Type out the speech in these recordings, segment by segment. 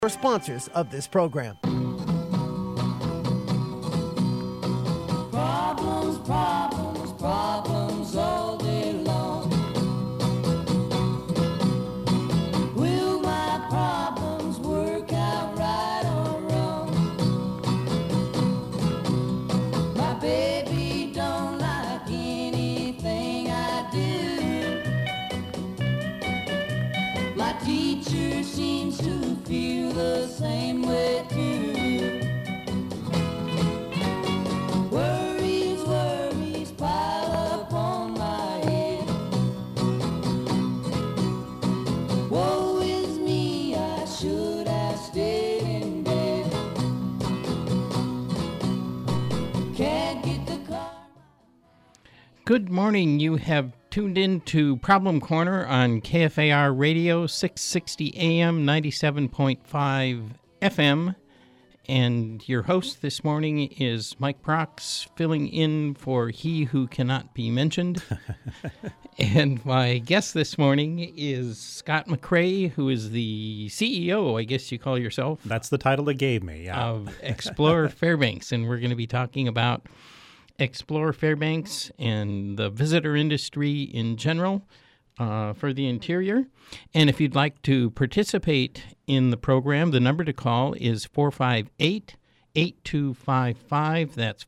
For sponsors of this program. Problems, problems, problems all day long. Will my problems work out right or wrong? My baby don't like anything I do. My teacher seems to feel the same way too. Worries, worries pile up on my head. Woe is me, I should have stayed in bed. Can't get the car. Good morning. You have tuned in to Problem Corner on KFAR Radio, 660 AM, 97.5 FM. And your host this morning is Mike Brox, filling in for he who cannot be mentioned. And my guest this morning is Scott McCrae, who is the CEO, I guess you call yourself. That's the title they gave me, yeah. Of Explore Fairbanks. And we're going to be talking about Explore Fairbanks and the visitor industry in general for the interior. And if you'd like to participate in the program, the number to call is 458-8255. That's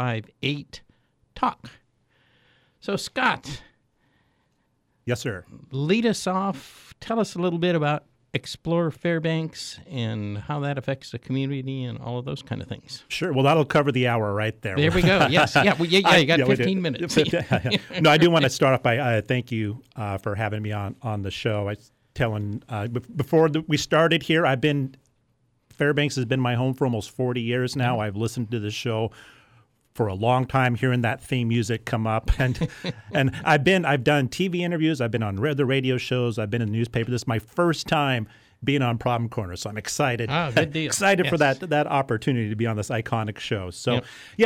458-TALK. So, Scott. Yes, sir. Lead us off. Tell us a little bit about Explore Fairbanks and how that affects the community and all of those kind of things. Sure. Well, that'll cover the hour right there. There we go. Yes. Yeah. Well, you got 15 minutes. No, I do want to start off by thank you for having me on the show. I was telling before we started here, Fairbanks has been my home for almost 40 years now. I've listened to the show for a long time, hearing that theme music come up, and I've done TV interviews, I've been on the radio shows, I've been in the newspaper. This is my first time being on Problem Corner, so I'm excited. Oh, good deal. Excited for that opportunity to be on this iconic show. So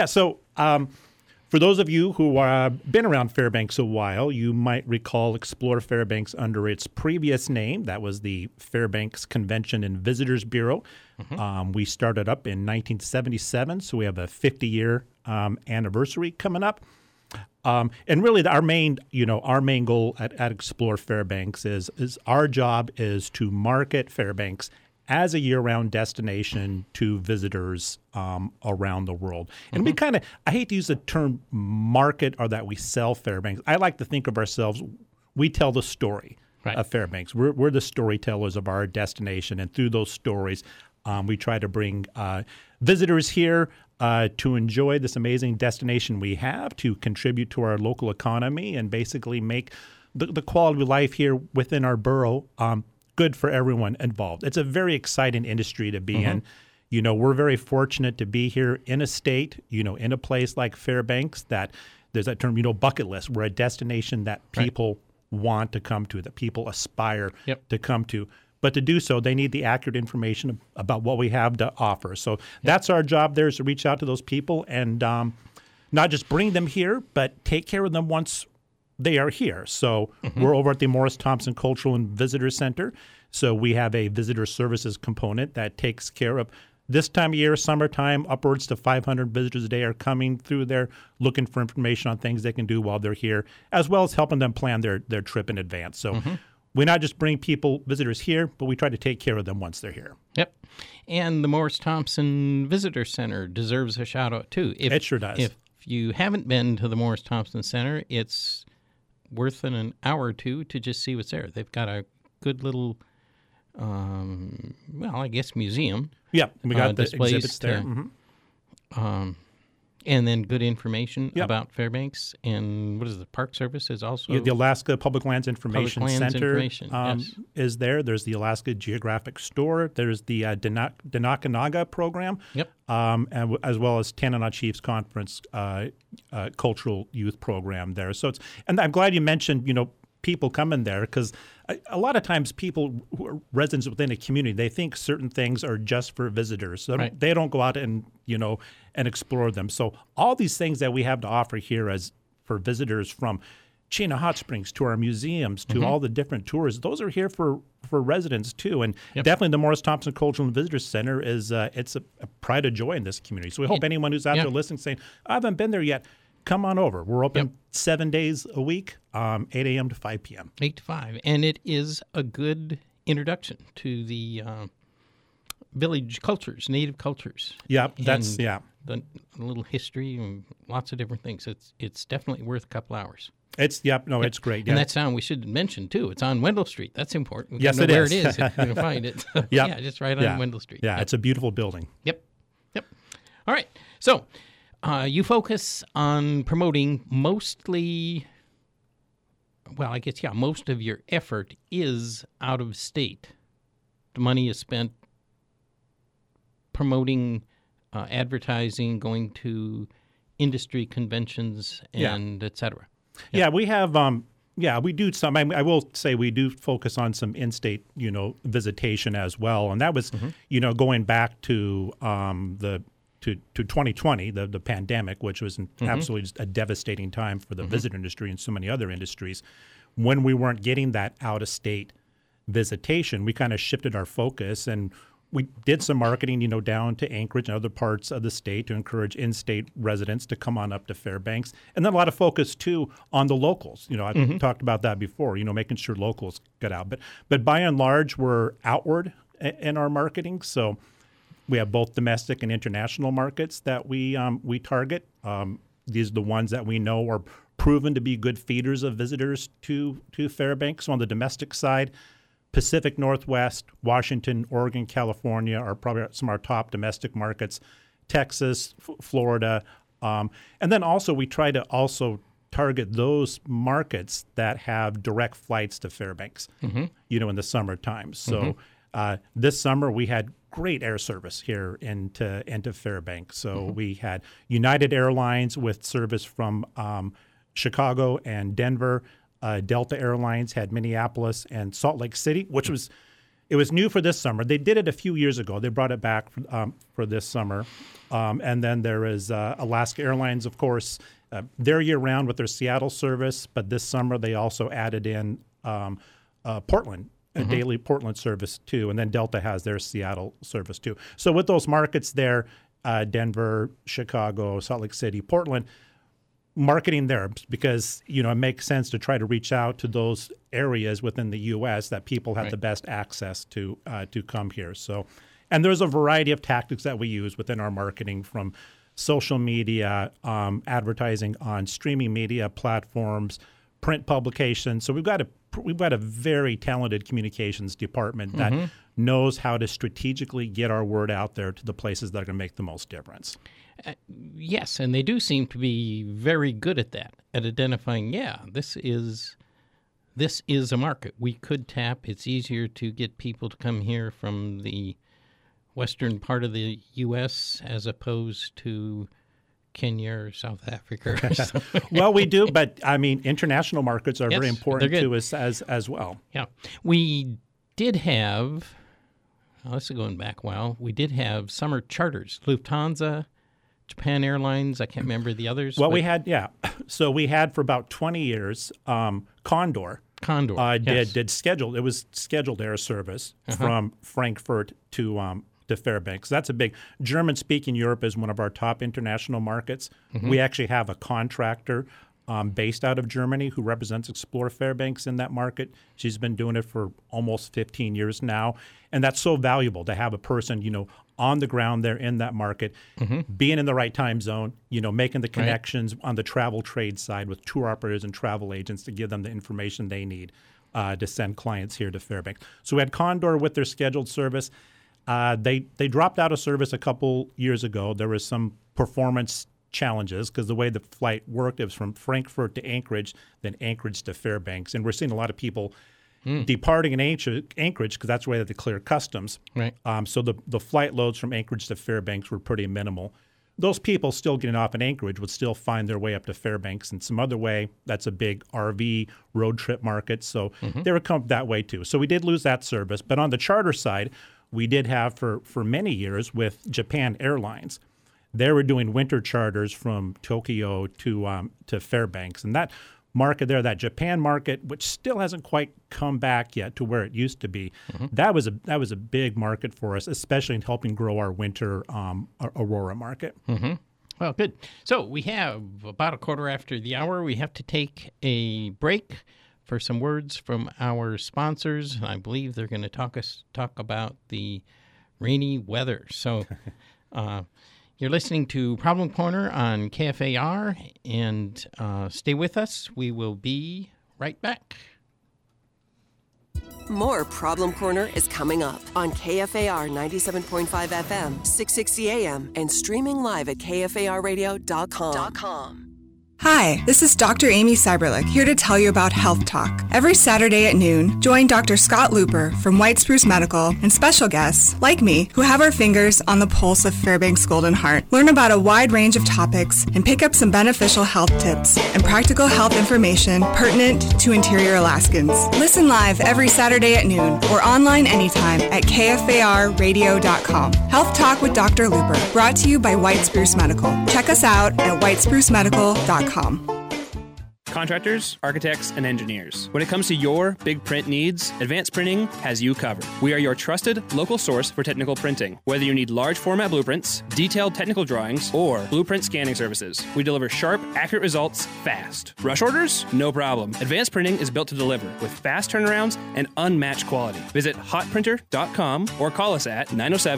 for those of you who have been around Fairbanks a while, you might recall Explore Fairbanks under its previous name. That was the Fairbanks Convention and Visitors Bureau. Mm-hmm. We started up in 1977, so we have a 50-year anniversary coming up. And really, our main goal at Explore Fairbanks is our job is to market Fairbanks as a year-round destination to visitors around the world. And we I hate to use the term market or that we sell Fairbanks. I like to think of ourselves, we tell the story of Fairbanks. We're the storytellers of our destination, and through those stories, we try to bring visitors here to enjoy this amazing destination we have, to contribute to our local economy, and basically make the quality of life here within our borough good for everyone involved. It's a very exciting industry to be in. You know, we're very fortunate to be here in a state, in a place like Fairbanks that there's that term, bucket list. We're a destination that people want to come to, that people aspire to come to. But to do so, they need the accurate information about what we have to offer. So that's our job there, is to reach out to those people and not just bring them here, but take care of them once they are here. So we're over at the Morris Thompson Cultural and Visitor Center. So we have a visitor services component that takes care of this time of year, summertime, upwards to 500 visitors a day are coming through there looking for information on things they can do while they're here, as well as helping them plan their trip in advance. So we not just bring visitors here, but we try to take care of them once they're here. Yep. And the Morris Thompson Visitor Center deserves a shout out too. It sure does. If you haven't been to the Morris Thompson Center, it's worth an hour or two to just see what's there. They've got a good little, I guess, museum. Yeah, we got the exhibits there. And then good information about Fairbanks. And what is the Park Service is also? The Alaska Public Lands Information Center yes. is there. There's the Alaska Geographic Store. There's the Danakanaga program, and as well as Tanana Chiefs Conference Cultural Youth Program there. So and I'm glad you mentioned, people coming there, because a lot of times people who are residents within a community, they think certain things are just for visitors. So they don't go out and explore them. So all these things that we have to offer here as for visitors, from Chena Hot Springs, to our museums, to all the different tours. Those are here for residents too, and definitely the Morris Thompson Cultural and Visitor Center is it's a pride of joy in this community. So we hope anyone who's out there listening saying, I haven't been there yet, come on over. We're open 7 days a week, 8 a.m. to 5 p.m. 8 to 5, and it is a good introduction to the village cultures, native cultures. Yep, that's the little history and lots of different things. It's definitely worth a couple hours. It's it's great. And that sound we should mention too. It's on Wendell Street. That's important. We yes, know it where is. it is. If you're going to find it. Yeah, just right on Wendell Street. Yeah, it's a beautiful building. Yep. All right. So you focus on promoting mostly. Well, I guess most of your effort is out of state. The money is spent promoting, advertising, going to industry conventions, and et cetera. Yeah, we have. We do some. I will say we do focus on some in-state, visitation as well, and that was, going back to to 2020, the pandemic, which was absolutely just a devastating time for the visitor industry and so many other industries. When we weren't getting that out-of-state visitation, we kind of shifted our focus and we did some marketing, down to Anchorage and other parts of the state to encourage in-state residents to come on up to Fairbanks. And then a lot of focus, too, on the locals. I talked about that before, making sure locals get out. But by and large, we're outward in our marketing. So we have both domestic and international markets that we target. These are the ones that we know are proven to be good feeders of visitors to Fairbanks. So on the domestic side, Pacific Northwest, Washington, Oregon, California are probably some of our top domestic markets. Texas, Florida, and then also we try to also target those markets that have direct flights to Fairbanks. In the summertime. So this summer we had great air service here into Fairbanks. So we had United Airlines with service from Chicago and Denver. Delta Airlines had Minneapolis and Salt Lake City, which was new for this summer. They did it a few years ago. They brought it back for this summer. And then there is Alaska Airlines, of course. They're year-round with their Seattle service, but this summer they also added in Portland, a daily Portland service too. And then Delta has their Seattle service too. So with those markets there, Denver, Chicago, Salt Lake City, Portland, marketing there because it makes sense to try to reach out to those areas within the U.S. that people have the best access to come here. So, and there's a variety of tactics that we use within our marketing, from social media, advertising on streaming media platforms, print publications. So we've got a very talented communications department that knows how to strategically get our word out there to the places that are going to make the most difference. Yes, and they do seem to be very good at that, at identifying, this is a market we could tap. It's easier to get people to come here from the western part of the U.S. as opposed to Kenya or South Africa or something. Well, we do, but international markets are very important to us as well. Yeah. We did have, this is going back a while, we did have summer charters, Lufthansa, Japan Airlines, I can't remember the others. Well, we had, so we had for about 20 years, Condor. Did scheduled, it was scheduled air service from Frankfurt to Fairbanks. That's a big, German-speaking Europe is one of our top international markets. We actually have a contractor based out of Germany who represents Explore Fairbanks in that market. She's been doing it for almost 15 years now. And that's so valuable to have a person, on the ground there in that market, being in the right time zone, making the connections on the travel trade side with tour operators and travel agents to give them the information they need to send clients here to Fairbanks. So we had Condor with their scheduled service. They dropped out of service a couple years ago. There was some performance challenges because the way the flight worked, it was from Frankfurt to Anchorage, then Anchorage to Fairbanks. And we're seeing a lot of people departing in Anchorage because that's where they clear customs. Right. So the flight loads from Anchorage to Fairbanks were pretty minimal. Those people still getting off in Anchorage would still find their way up to Fairbanks in some other way. That's a big RV road trip market. So they would come that way too. So we did lose that service. But on the charter side, we did have for many years with Japan Airlines. They were doing winter charters from Tokyo to Fairbanks. And that market there, that Japan market, which still hasn't quite come back yet to where it used to be. That was a big market for us, especially in helping grow our winter Aurora market. Well, good. So we have about a quarter after the hour. We have to take a break for some words from our sponsors. I believe they're going to talk about the rainy weather. So you're listening to Problem Corner on KFAR, and stay with us. We will be right back. More Problem Corner is coming up on KFAR 97.5 FM, 660 AM, and streaming live at KFARradio.com. Hi, this is Dr. Amy Cyberlick here to tell you about Health Talk. Every Saturday at noon, join Dr. Scott Looper from White Spruce Medical and special guests, like me, who have our fingers on the pulse of Fairbanks Golden Heart. Learn about a wide range of topics and pick up some beneficial health tips and practical health information pertinent to interior Alaskans. Listen live every Saturday at noon or online anytime at KFARradio.com. Health Talk with Dr. Looper, brought to you by White Spruce Medical. Check us out at whitesprucemedical.com. Contractors, architects, and engineers. When it comes to your big print needs, Advanced Printing has you covered. We are your trusted local source for technical printing. Whether you need large format blueprints, detailed technical drawings, or blueprint scanning services, we deliver sharp, accurate results fast. Rush orders? No problem. Advanced Printing is built to deliver with fast turnarounds and unmatched quality. Visit hotprinter.com or call us at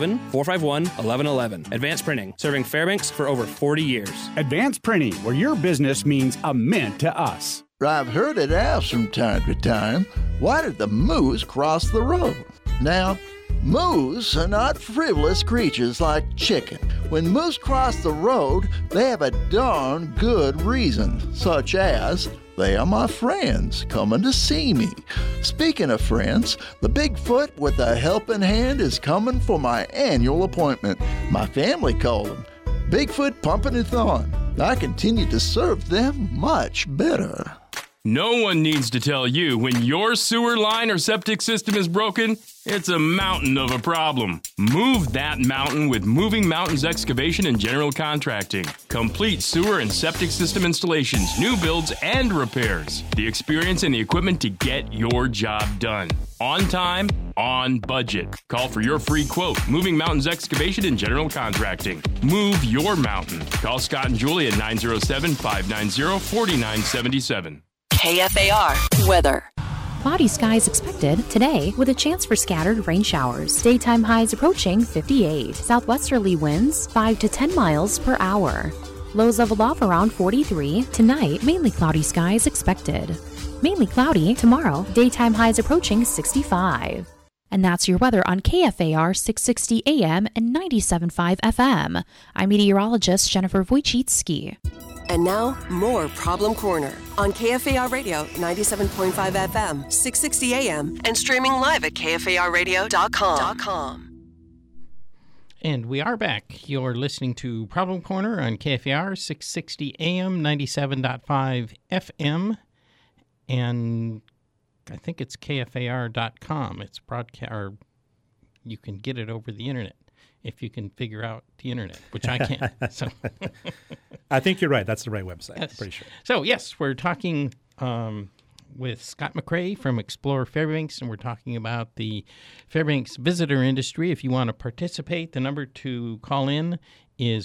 907-451-1111. Advanced Printing, serving Fairbanks for over 40 years. Advanced Printing, where your business means a mint to us. I've heard it asked from time to time, why did the moose cross the road? Now, moose are not frivolous creatures like chicken. When moose cross the road, they have a darn good reason, such as they are my friends coming to see me. Speaking of friends, the Bigfoot with a helping hand is coming for my annual appointment. My family called him Bigfoot Pumping and Thawing. I continue to serve them much better. No one needs to tell you when your sewer line or septic system is broken, it's a mountain of a problem. Move that mountain with Moving Mountains Excavation and General Contracting. Complete sewer and septic system installations, new builds, and repairs. The experience and the equipment to get your job done. On time, on budget. Call for your free quote. Moving Mountains Excavation and General Contracting. Move your mountain. Call Scott and Julie at 907-590-4977. KFAR Weather. Cloudy skies expected today with a chance for scattered rain showers. Daytime highs approaching 58. Southwesterly winds 5 to 10 miles per hour. Lows level off around 43. Tonight, mainly cloudy skies expected. Mainly cloudy tomorrow. Daytime highs approaching 65. And that's your weather on KFAR 660 AM and 97.5 FM. I'm meteorologist Jennifer Wojcicki. And now, more Problem Corner on KFAR Radio 97.5 FM, 660 AM, and streaming live at KFARradio.com. And we are back. You're listening to Problem Corner on KFAR 660 AM, 97.5 FM, and I think it's KFAR.com. It's broadcast, or you can get it over the internet if you can figure out the internet, which I can't. So. I think you're right. That's the right website. Yes. I'm pretty sure. So, yes, we're talking with Scott McRae from Explore Fairbanks, and we're talking about the Fairbanks visitor industry. If you want to participate, the number to call in is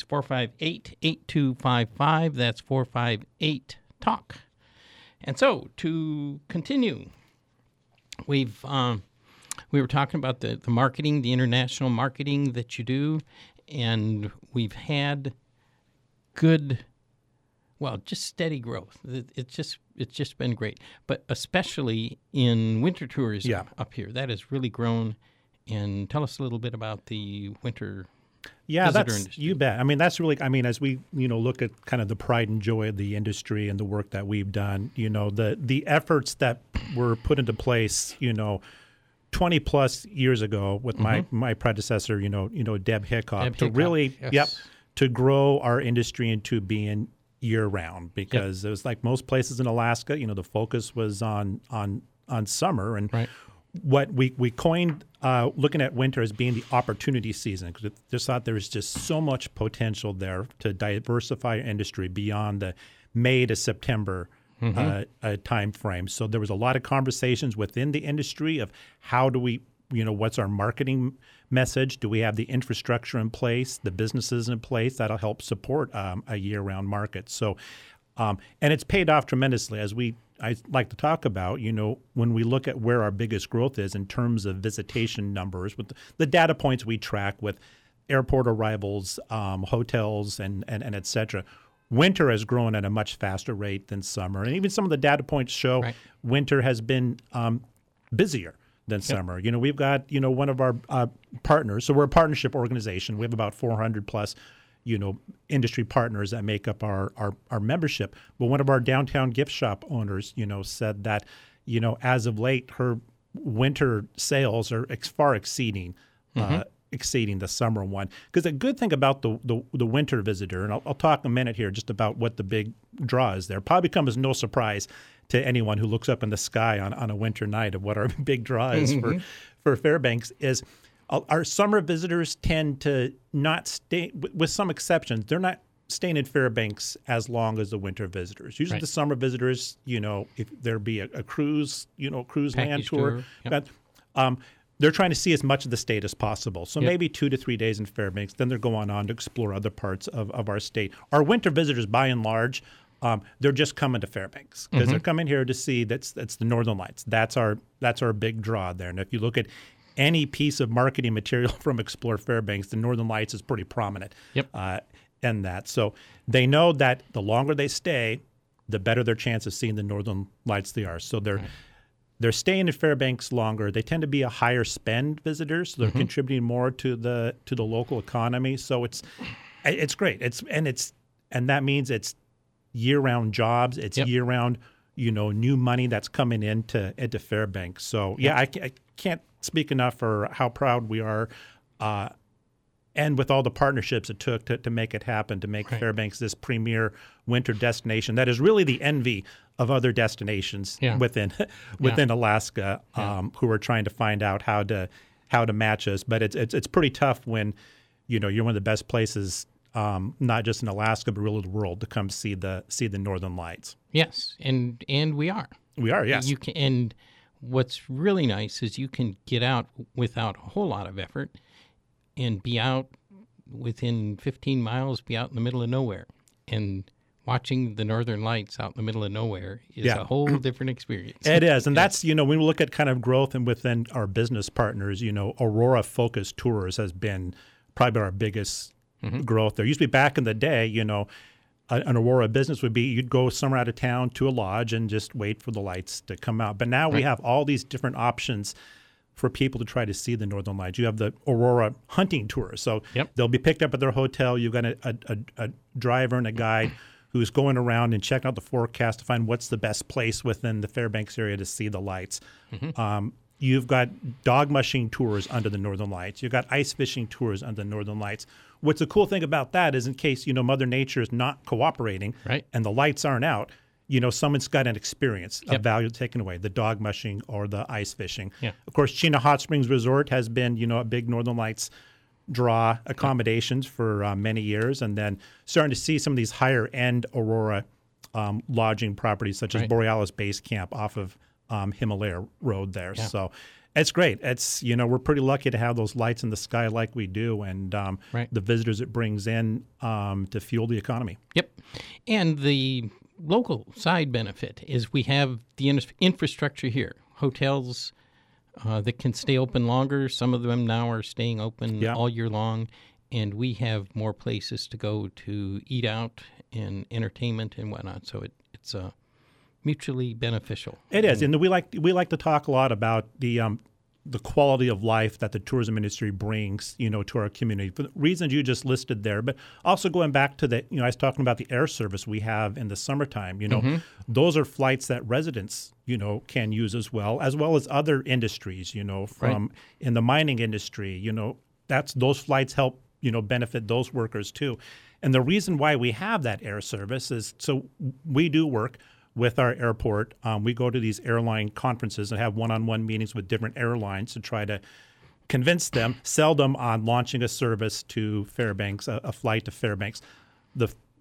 458-8255. That's 458-TALK. And so, to continue, we were talking about the marketing, the international marketing that you do, and we've had good, well, just steady growth. It's just been great, but especially in winter tourism up here, that has really grown. And tell us a little bit about the winter. Yeah, you bet. I mean, that's really, as we, look at kind of the pride and joy of the industry and the work that we've done, the efforts that were put into place, 20 plus years ago with my predecessor, Deb Hickok, to really, to grow our industry into being year round, because it was like most places in Alaska, the focus was on summer, and what we coined looking at winter as being the opportunity season, because just thought there was just so much potential there to diversify our industry beyond the May to September time frame. So there was a lot of conversations within the industry of how do we, what's our marketing message? Do we have the infrastructure in place, the businesses in place that'll help support a year-round market? So, and it's paid off tremendously I like to talk about, when we look at where our biggest growth is in terms of visitation numbers, with the data points we track with airport arrivals, hotels, and et cetera. Winter has grown at a much faster rate than summer. And even some of the data points show winter has been busier than summer. We've got, one of our partners. So we're a partnership organization. We have about 400 plus industry partners that make up our membership. But one of our downtown gift shop owners, said that, as of late, her winter sales are far exceeding the summer one. Because the good thing about the winter visitor, and I'll talk a minute here just about what the big draw is there, probably comes as no surprise to anyone who looks up in the sky on a winter night of what our big draw is for Fairbanks is our summer visitors tend to not stay, with some exceptions, they're not staying in Fairbanks as long as the winter visitors. Usually the summer visitors, if there be a cruise, cruise land tour, they're trying to see as much of the state as possible. So maybe 2 to 3 days in Fairbanks, then they're going on to explore other parts of our state. Our winter visitors, by and large, they're just coming to Fairbanks because they're coming here to see that's the Northern Lights. That's our big draw there. And if you look at any piece of marketing material from Explore Fairbanks, the Northern Lights is pretty prominent in that. So they know that the longer they stay, the better their chance of seeing the Northern Lights they are. So they're staying in Fairbanks longer. They tend to be a higher spend visitors, so they're contributing more to the local economy. So it's great. And that means it's year-round jobs. It's year-round, new money that's coming into Fairbanks. So I can't speak enough for how proud we are, and with all the partnerships it took to make it happen, to make Fairbanks this premier winter destination that is really the envy of other destinations within Alaska, who are trying to find out how to match us. But it's pretty tough when you're one of the best places, not just in Alaska but really the world, to come see the Northern Lights. Yes, and we are. We are, yes. You can, and what's really nice is you can get out without a whole lot of effort and be out within 15 miles, be out in the middle of nowhere. And watching the Northern Lights out in the middle of nowhere is a whole different experience. It is. And that's, when we look at kind of growth and within our business partners, Aurora-focused tours has been probably our biggest growth. There used to be back in the day, an Aurora business would be you'd go somewhere out of town to a lodge and just wait for the lights to come out. But now we have all these different options for people to try to see the Northern Lights. You have the Aurora hunting tour. So they'll be picked up at their hotel. You've got a driver and a guide who's going around and checking out the forecast to find what's the best place within the Fairbanks area to see the lights. You've got dog mushing tours under the Northern Lights. You've got ice fishing tours under the Northern Lights. What's the cool thing about that is in case, Mother Nature is not cooperating and the lights aren't out, someone's got an experience of value taken away, the dog mushing or the ice fishing. Of course, Chena Hot Springs Resort has been, a big Northern Lights draw accommodations for many years, and then starting to see some of these higher-end Aurora lodging properties such as Borealis Base Camp off of Himalaya Road there. So it's great. It's, we're pretty lucky to have those lights in the sky like we do, and the visitors it brings in to fuel the economy. And the local side benefit is we have the infrastructure here. Hotels that can stay open longer. Some of them now are staying open all year long, and we have more places to go to eat out and entertainment and whatnot. So it's mutually beneficial. It is, and we like to talk a lot about the quality of life that the tourism industry brings, to our community for the reasons you just listed there. But also going back to I was talking about the air service we have in the summertime. Those are flights that residents, can use as well as other industries. From in the mining industry, those flights help benefit those workers too. And the reason why we have that air service is so we do work with our airport. We go to these airline conferences and have one-on-one meetings with different airlines to try to convince them, sell them on launching a service to Fairbanks, a flight to Fairbanks.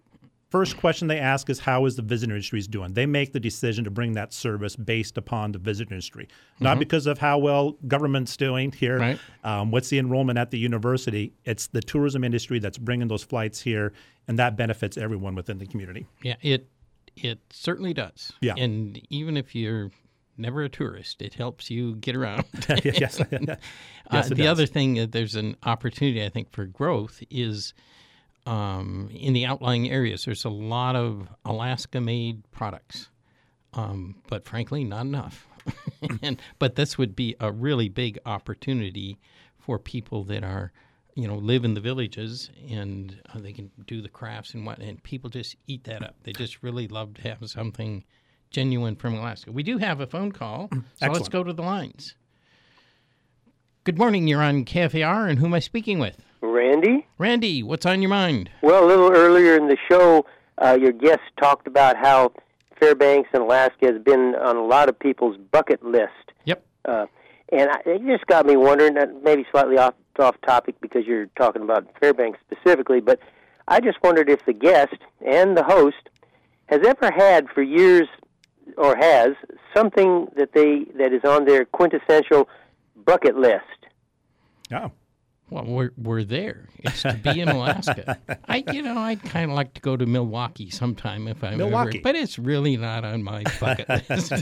first question they ask is, how is the visitor industry doing? They make the decision to bring that service based upon the visitor industry, not because of how well government's doing here. Right. What's the enrollment at the university? It's the tourism industry that's bringing those flights here, and that benefits everyone within the community. Yeah, it certainly does. Yeah. And even if you're never a tourist, it helps you get around. Yes. Yes, it the does. other thing, there's an opportunity, I think, for growth is in the outlying areas. There's a lot of Alaska-made products, but frankly, not enough. But this would be a really big opportunity for people that are, live in the villages, and they can do the crafts and people just eat that up. They just really love to have something genuine from Alaska. We do have a phone call, so let's go to the lines. Good morning. You're on KFAR, and who am I speaking with? Randy? Randy, what's on your mind? Well, a little earlier in the show, your guest talked about how Fairbanks and Alaska has been on a lot of people's bucket list. Yep. And it just got me wondering, maybe slightly off topic because you're talking about Fairbanks specifically, but I just wondered if the guest and the host has ever had for years, or has, something that is on their quintessential bucket list. Oh. Well, we're there. It's to be in Alaska. I'd kind of like to go to Milwaukee sometime if I'm Milwaukee. ever, but it's really not on my bucket list.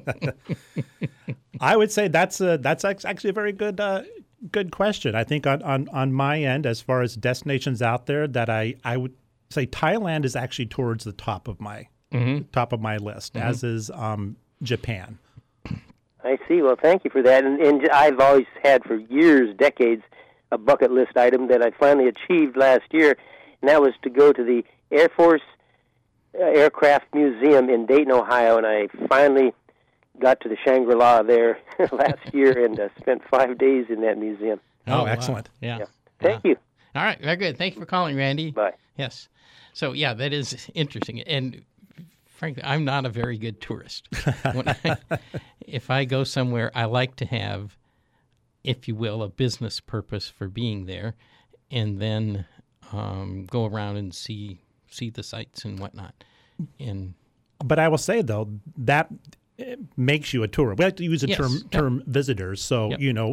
I would say that's actually a very good question. I think on my end, as far as destinations out there, that I would say Thailand is actually towards the top of my list, as is Japan. I see. Well, thank you for that. And I've always had for years, decades, a bucket list item that I finally achieved last year, and that was to go to the Air Force Aircraft Museum in Dayton, Ohio, and I finally got to the Shangri-La there last year and spent 5 days in that museum. Oh, excellent. Wow. Yeah. Thank you. All right. Very good. Thank you for calling, Randy. Bye. Yes. So, yeah, that is interesting. And frankly, I'm not a very good tourist. If I go somewhere, I like to have, if you will, a business purpose for being there, and then go around and see the sights and whatnot. But I will say, though, that makes you a tourist. We like to use the term visitors. So,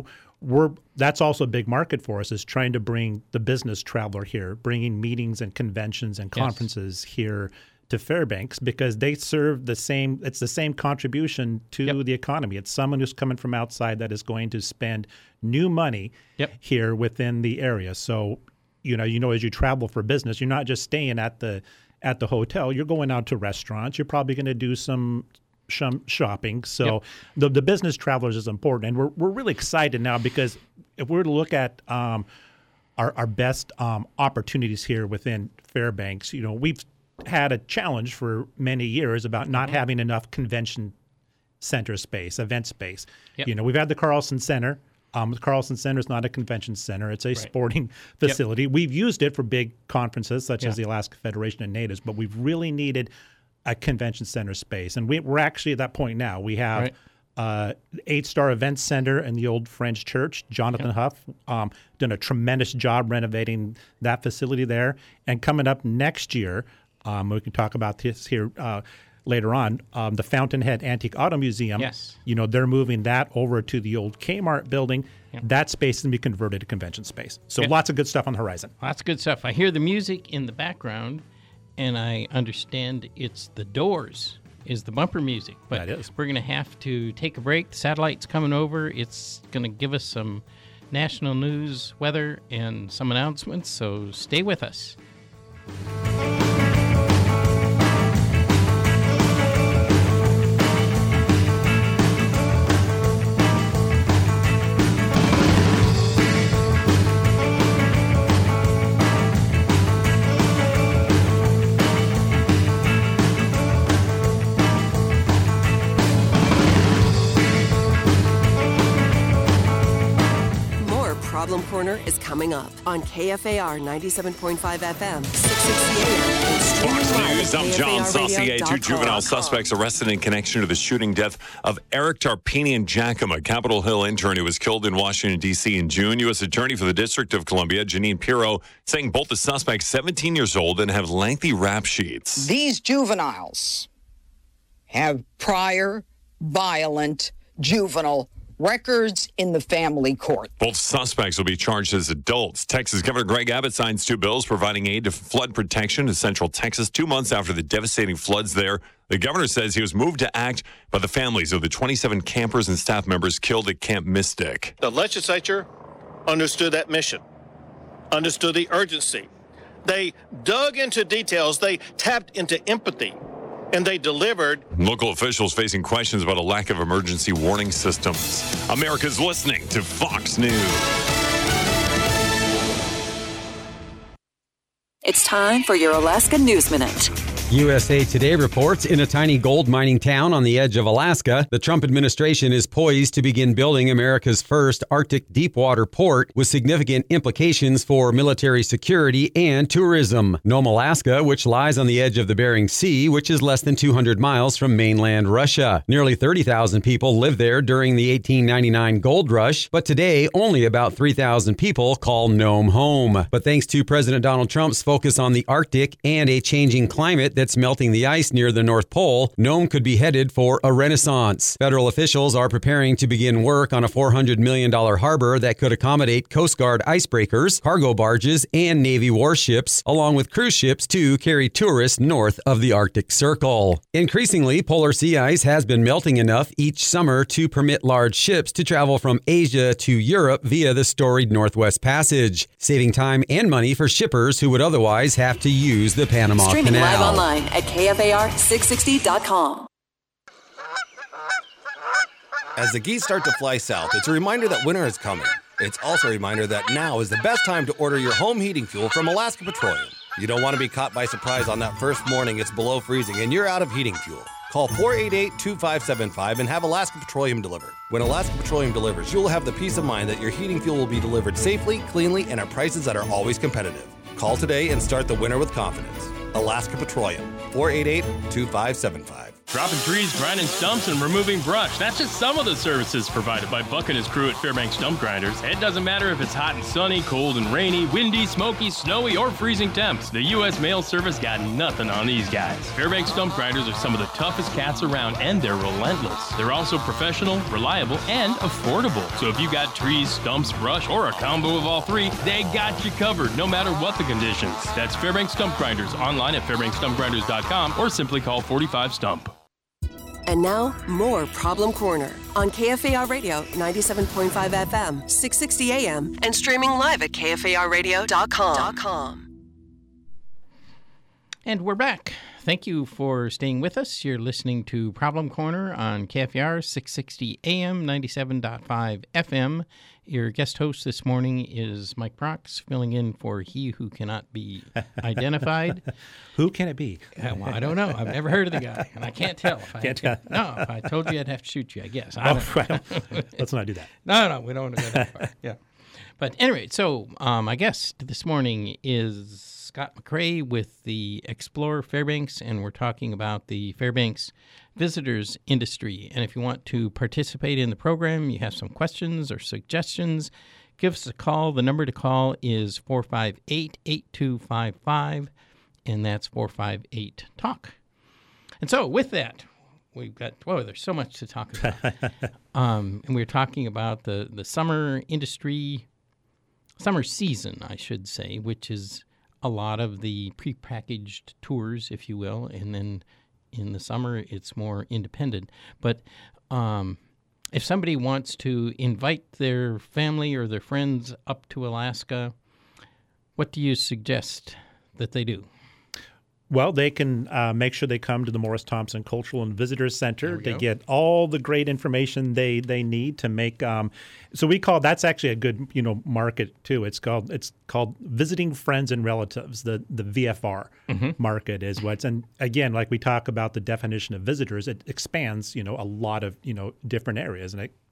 that's also a big market for us, is trying to bring the business traveler here, bringing meetings and conventions and conferences here to Fairbanks, because they serve it's the same contribution to the economy. It's someone who's coming from outside that is going to spend new money here within the area. So, as you travel for business, you're not just staying at the hotel. You're going out to restaurants. You're probably going to do some shopping. So the business travelers is important. And we're really excited now, because if we were to look at our best opportunities here within Fairbanks, we've had a challenge for many years about not having enough convention center space, event space. We've had the Carlson Center. The Carlson Center is not a convention center. It's a sporting facility. We've used it for big conferences such as the Alaska Federation of Natives, but we've really needed a convention center space. And we're actually at that point now. We have 8-star event center in the old French church. Jonathan Huff done a tremendous job renovating that facility there. And coming up next year, we can talk about this here later on, the Fountainhead Antique Auto Museum. Yes. They're moving that over to the old Kmart building. That space is going to be converted to convention space. So lots of good stuff on the horizon. Lots of good stuff. I hear the music in the background, and I understand it's The Doors is the bumper music. But that is. We're going to have to take a break. The satellite's coming over. It's going to give us some national news, weather, and some announcements, so stay with us. Problem Corner Corner is coming up on KFAR 97.5 FM, 660 AM, and streaming Fox live News, at I'm John Saucier. Two juvenile KFARradio.com. suspects arrested in connection to the shooting death of Eric Tarpinian Jackham, a Capitol Hill intern who was killed in Washington, D.C. in June. U.S. Attorney for the District of Columbia, Janine Pirro, saying both the suspects 17 years old and have lengthy rap sheets. These juveniles have prior violent juvenile records in the family court. Both suspects will be charged as adults. Texas Governor Greg Abbott signs 2 bills providing aid to flood protection in Central Texas 2 months after the devastating floods there. The governor says he was moved to act by the families of the 27 campers and staff members killed at Camp Mystic. The legislature understood that mission, understood the urgency. They dug into details, they tapped into empathy, and they delivered. Local officials facing questions about a lack of emergency warning systems. America's listening to Fox News. It's time for your Alaska News Minute. USA Today reports in a tiny gold mining town on the edge of Alaska, the Trump administration is poised to begin building America's first Arctic deepwater port with significant implications for military security and tourism. Nome, Alaska, which lies on the edge of the Bering Sea, which is less than 200 miles from mainland Russia. Nearly 30,000 people lived there during the 1899 gold rush, but today only about 3,000 people call Nome home. But thanks to President Donald Trump's focus on the Arctic and a changing climate that's melting the ice near the North Pole, Nome could be headed for a renaissance. Federal officials are preparing to begin work on a $400 million harbor that could accommodate Coast Guard icebreakers, cargo barges, and Navy warships, along with cruise ships to carry tourists north of the Arctic Circle. Increasingly, polar sea ice has been melting enough each summer to permit large ships to travel from Asia to Europe via the storied Northwest Passage, saving time and money for shippers who would otherwise have to use the Panama Streaming Canal. live online at KFAR660.com. As the geese start to fly south, it's a reminder that winter is coming. It's also a reminder that now is the best time to order your home heating fuel from Alaska Petroleum. You don't want to be caught by surprise on that first morning it's below freezing and you're out of heating fuel. Call 488-2575 and have Alaska Petroleum delivered. When Alaska Petroleum delivers, you'll have the peace of mind that your heating fuel will be delivered safely, cleanly, and at prices that are always competitive. Call today and start the winter with confidence. Alaska Petroleum, 488-2575. Dropping trees, grinding stumps, and removing brush. That's just some of the services provided by Buck and his crew at Fairbanks Stump Grinders. It doesn't matter if it's hot and sunny, cold and rainy, windy, smoky, snowy, or freezing temps. The U.S. Mail Service got nothing on these guys. Fairbanks Stump Grinders are some of the toughest cats around, and they're relentless. They're also professional, reliable, and affordable. So if you got trees, stumps, brush, or a combo of all three, they got you covered, no matter what the conditions. That's Fairbanks Stump Grinders, online at fairbanksstumpgrinders.com, or simply call 45-STUMP. And now, more Problem Corner on KFAR Radio 97.5 FM, 660 AM, and streaming live at KFARradio.com. And we're back. Thank you for staying with us. You're listening to Problem Corner on KFAR 660 AM, 97.5 FM. Your guest host this morning is Mike Brox, filling in for he who cannot be identified. Who can it be? Well, I don't know. I've never heard of the guy, and I can't tell. If I told you, I'd have to shoot you, I guess. Let's not do that. No, we don't want to go that far. Yeah. But anyway, so my guest this morning is Scott McCrae with the Explorer Fairbanks, and we're talking about the Fairbanks visitors industry. And if you want to participate in the program, you have some questions or suggestions, give us a call. The number to call is 458-8255, and that's 458-TALK. And so with that, we've got, there's so much to talk about. And we're talking about the summer industry, summer season, I should say, which is a lot of the prepackaged tours, if you will, and then in the summer it's more independent. But if somebody wants to invite their family or their friends up to Alaska, what do you suggest that they do? Well, they can make sure they come to the Morris Thompson Cultural and Visitors Center to get all the great information they need to make. So we call that's actually a good market too. It's called Visiting Friends and Relatives. The VFR market is what's, and again, like we talk about the definition of visitors, it expands a lot of different areas, and it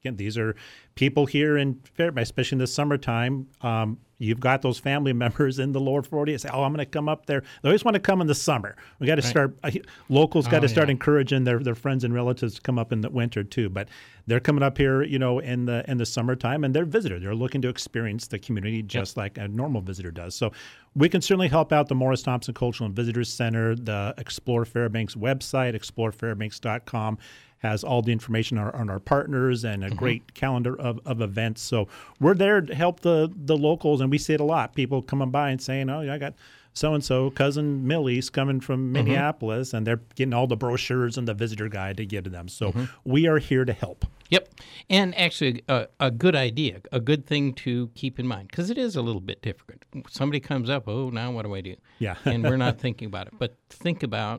Again, these are people here in Fairbanks, especially in the summertime. You've got those family members in the lower 40 say, "Oh, I'm going to come up there." They always want to come in the summer. We got to start. Locals got to start encouraging their friends and relatives to come up in the winter too. But they're coming up here, in the summertime, and they're visitors. They're looking to experience the community just like a normal visitor does. So we can certainly help out the Morris Thompson Cultural and Visitors Center, the Explore Fairbanks website, explorefairbanks.com. Has all the information on our partners and a great calendar of events. So we're there to help the locals, and we see it a lot. People coming by and saying, "Oh, yeah, I got so-and-so, cousin Millie's coming from Minneapolis," and they're getting all the brochures and the visitor guide to give to them. So we are here to help. Yep. And actually, a good idea, a good thing to keep in mind, because it is a little bit different. Somebody comes up, "Oh, now what do I do?" Yeah. And we're not thinking about it. But think about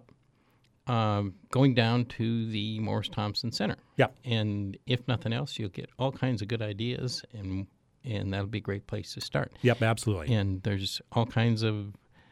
going down to the Morris Thompson Center. Yep. And if nothing else, you'll get all kinds of good ideas, and that'll be a great place to start. Yep, absolutely. And there's all kinds of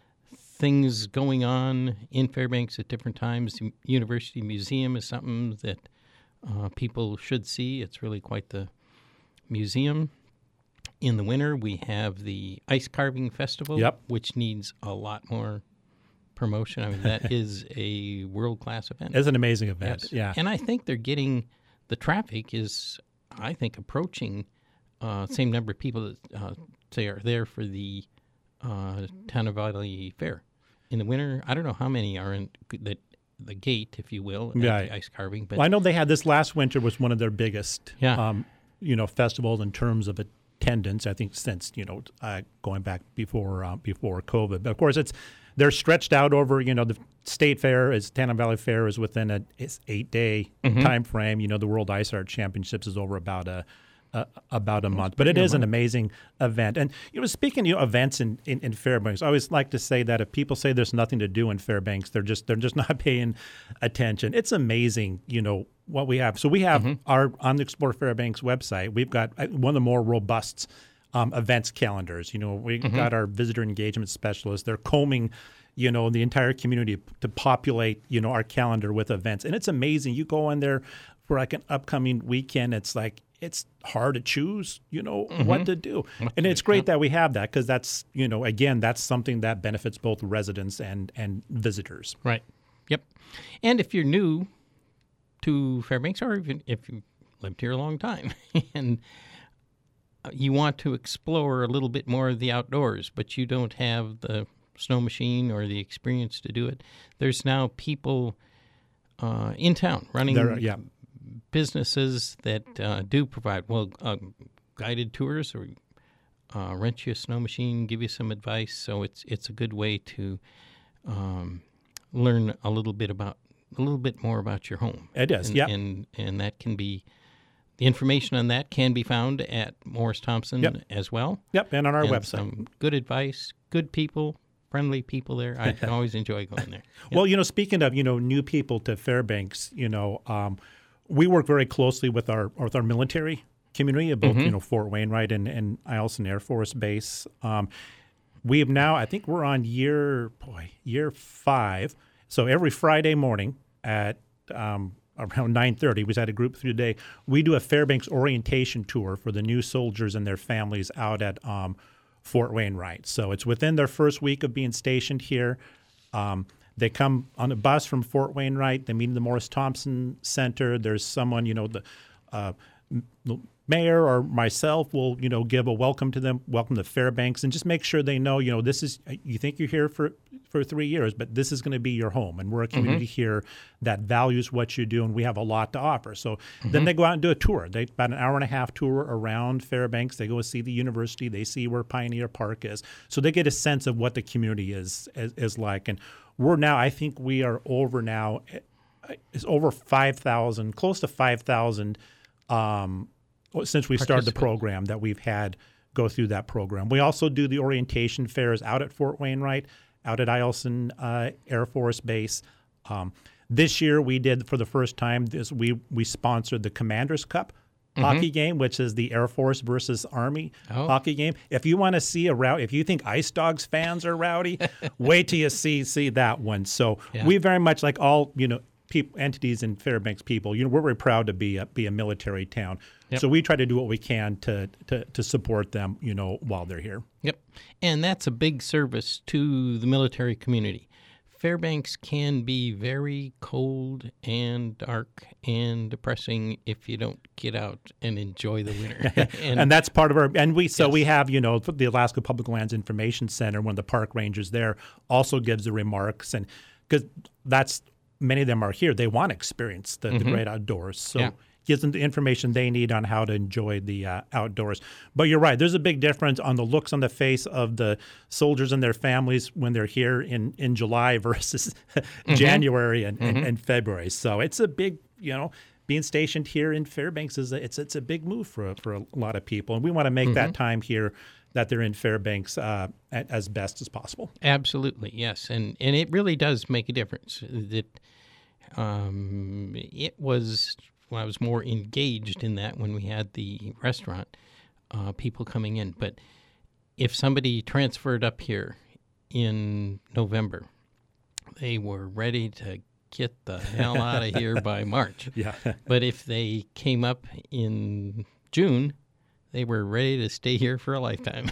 things going on in Fairbanks at different times. The University Museum is something that people should see. It's really quite the museum. In the winter, we have the Ice Carving Festival, which needs a lot more promotion. I mean, that is a world-class event. It's an amazing event, yes. yeah. And I think they're getting, the traffic is, I think, approaching same number of people that say are there for the Tanner Valley Fair. In the winter, I don't know how many are in the gate, if you will, at the ice carving. But I know they had this last winter was one of their biggest, festivals in terms of attendance. I think since going back before COVID. But of course, they're stretched out over. The state fair Tanner Valley Fair is within an 8-day time frame. The World Ice Art Championships is over about a month, but it is an amazing event. And speaking of events in Fairbanks, I always like to say that if people say there's nothing to do in Fairbanks, they're just not paying attention. It's amazing, what we have. So we have on the Explore Fairbanks website, we've got one of the more robust events calendars. We got our visitor engagement specialists. They're combing the entire community to populate our calendar with events, and it's amazing. You go in there for like an upcoming weekend, it's like it's hard to choose, what to do. And it's great that we have that, because that's, again, that's something that benefits both residents and visitors. Right. Yep. And if you're new to Fairbanks, or even if you've lived here a long time and you want to explore a little bit more of the outdoors, but you don't have the snow machine or the experience to do it, there's now people in town running businesses that do provide guided tours, or rent you a snow machine, give you some advice. So it's a good way to learn a little bit more about your home. It is, and that can be, the information on that can be found at Morris Thompson as well. Yep, and on our website. Some good advice, good people, friendly people there. I always enjoy going there. Yep. Well, speaking of new people to Fairbanks, we work very closely with our military community, both Fort Wainwright and Eielson Air Force Base. We have now, I think we're on year 5. So every Friday morning at around 9:30, we had a group through the day. We do a Fairbanks orientation tour for the new soldiers and their families out at Fort Wainwright. So it's within their first week of being stationed here. They come on a bus from Fort Wainwright. They meet in the Morris Thompson Center. There's someone, the mayor or myself will, give a welcome to them, welcome to Fairbanks, and just make sure they know, this is, you think you're here for 3 years, but this is going to be your home. And we're a community here that values what you do, and we have a lot to offer. So then they go out and do a tour. About an hour-and-a-half tour around Fairbanks. They go see the university. They see where Pioneer Park is. So they get a sense of what the community is like. And we're now, I think we are over now, it's over 5,000, close to 5,000 since we started the program that we've had go through that program. We also do the orientation fairs out at Fort Wainwright, out at Eielson Air Force Base. This year we did, for the first time, we sponsored the Commander's Cup hockey game, which is the Air Force versus Army hockey game. If you want to see if you think Ice Dogs fans are rowdy, wait till you see that one. So we very much, like all entities in Fairbanks people, we're very proud to be a military town. Yep. So we try to do what we can to support them, while they're here. Yep. And that's a big service to the military community. Fairbanks can be very cold and dark and depressing if you don't get out and enjoy the winter. and that's part of our we have, the Alaska Public Lands Information Center, one of the park rangers there also gives the remarks, and because many of them are here, they want to experience the great outdoors. So gives them the information they need on how to enjoy the outdoors. But you're right. There's a big difference on the looks on the face of the soldiers and their families when they're here in July versus January and February. So it's a big, being stationed here in Fairbanks it's a big move for a lot of people. And we want to make that time here that they're in Fairbanks as best as possible. Absolutely, yes. And it really does make a difference. That it was... I was more engaged in that when we had the restaurant, people coming in. But if somebody transferred up here in November, they were ready to get the hell out of here by March. Yeah. But if they came up in June, they were ready to stay here for a lifetime.